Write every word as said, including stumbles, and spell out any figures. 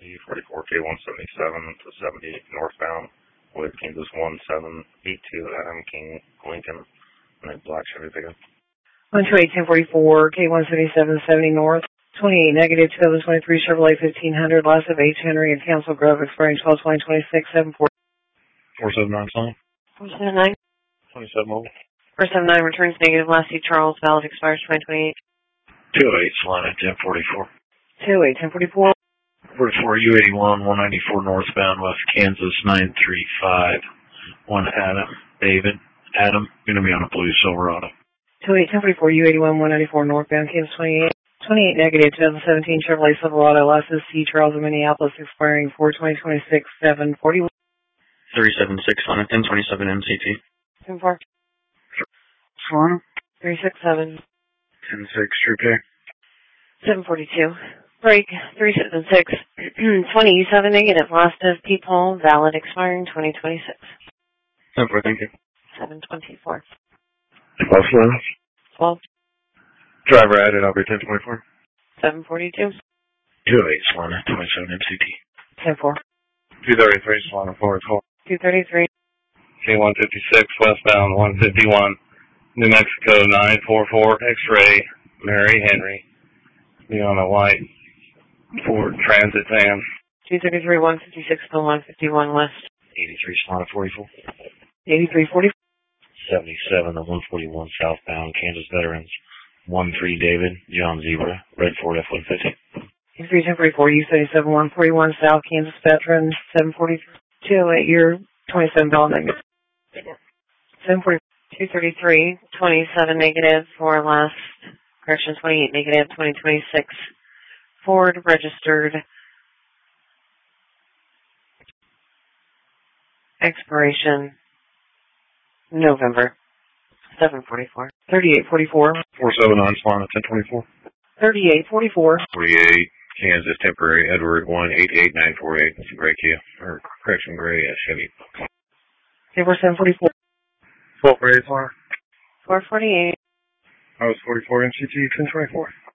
forty-four K one seventy-seven to seventy northbound with Kansas one seven eight two Adam King Lincoln and a black Chevy pickup. one two eight, ten forty-four K one seventy-seven seventy north, twenty-eight negative twenty twenty-three Chevrolet fifteen hundred, loss of H. Henry and Council Grove, expiring twelve twenty twenty-six, seven four. four seven nine sign. four seven nine. twenty-seven mobile. four seven nine returns negative, last C. Charles, valid, expires twenty twenty-eight. two oh eight Solana ten forty-four. two oh eight, ten forty-four. forty-four U eighty-one one ninety-four northbound West Kansas nine three five. one Adam, David, Adam, going to be on a blue Silverado. two oh eight, ten forty-four U eighty-one one ninety-four northbound Kansas twenty-eight. twenty-eight negative twenty seventeen Chevrolet Silverado, last is C. Charles in Minneapolis, expiring four twenty twenty-six, seven forty-one. three seven six on a ten twenty-seven M C T. ten four. Solana? three six seven. ten six True Pay. seven forty-two. Break, three seven six. twenty seven negative, last of P-Pole, valid, expiring twenty twenty-six. ten four, thank you. seven twenty-four. twelve Solana? twelve. Driver added, I'll be ten twenty-four. seven forty-two. two oh eight Solana, twenty-seven M C T. ten four. two thirty-three Solana, forward call. two thirty-three. K one fifty-six westbound one fifty-one, New Mexico nine four four, X-ray, Mary Henry. Be on a white Ford Transit van. two thirty-three, one fifty-six, one fifty-one west. eighty-three Solana forty-four. eighty-three forty. seventy-seven to one forty-one southbound, Kansas Veterans. one three David, John Zebra, Red Ford F one fifty. eighty-three ten forty-four, U thirty-seven, one forty-one south, Kansas Veterans, seven forty-three. two oh eight, year twenty-seven dollar negative. seven forty, two thirty-three, twenty-seven negative for last, correction, twenty-eight negative, twenty twenty-six. Ford registered. Expiration November. seven forty-four. thirty-eight forty-four. four seven nine Solana, ten twenty-four. thirty-eight forty-four. forty-eight Kansas temporary Edward one eight eight nine four eight. That's a gray Kia. Or correction, gray uh, Chevy. Paper seven forty-four. twelve forty-eight Solana. four forty-eight. I was forty-four M C T, ten twenty-four.